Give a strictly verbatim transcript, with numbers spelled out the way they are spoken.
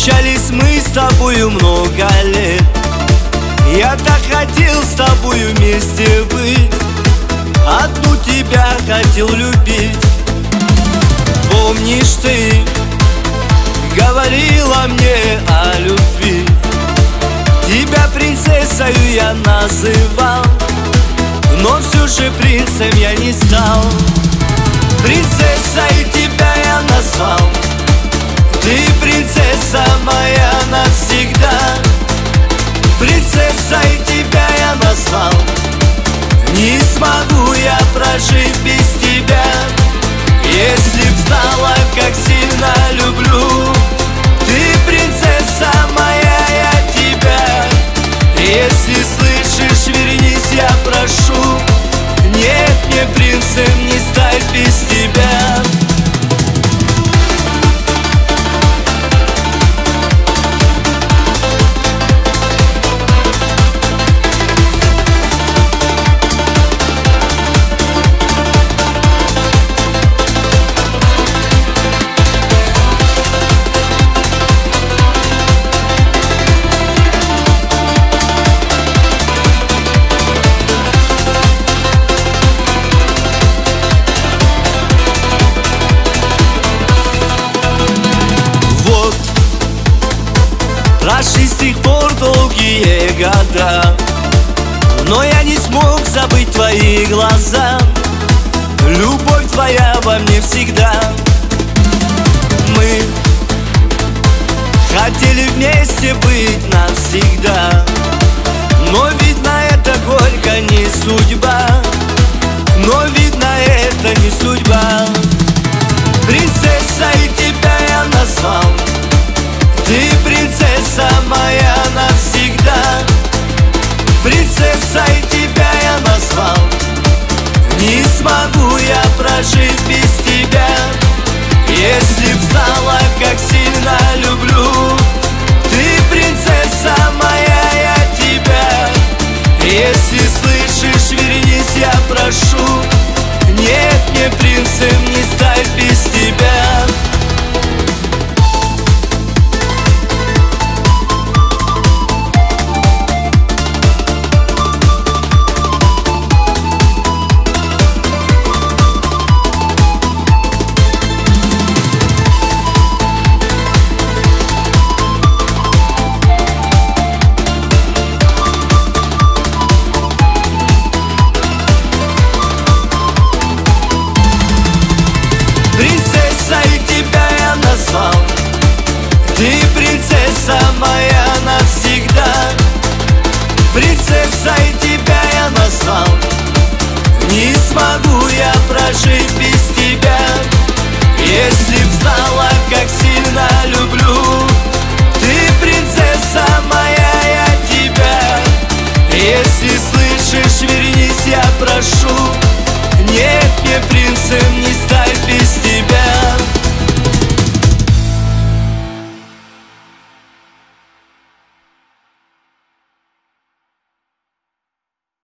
Встречались мы с тобою много лет. Я так хотел с тобою вместе быть, одну тебя хотел любить. Помнишь, ты говорила мне о любви, тебя принцессою я называл, но все же принцем я не стал. Принцессой тебя я назвал, ты принцесса моя навсегда. Принцессой тебя я назвал, не смогу я прожить без тебя. Если б знала, как сильно люблю, ты принцесса моя, я тебя. Если слышишь, вернись, я прошу, нет мне принцем не стать без тебя. Прошли с тех пор долгие года, но я не смог забыть твои глаза. Любовь твоя во мне всегда. Мы хотели вместе быть навсегда, но видно, это горько не судьба. Но видно, это не судьба. Принцессой тебя я назвал, ты принцесса моя навсегда. Принцессой тебя я назвал, не смогу я прожить без тебя. Если б знала, как сильно люблю, ты принцесса моя, я тебя. Если слышишь, вернись, я прошу, нет мне принцем не стать без тебя. Принцессой тебя я назвал, ты принцесса моя навсегда. Принцессой тебя я назвал, не смогу я прожить без тебя. Если б знала, как сильно люблю, ты принцесса моя, я тебя. Если слышишь, вернись, я прошу, нет мне принцем не стать.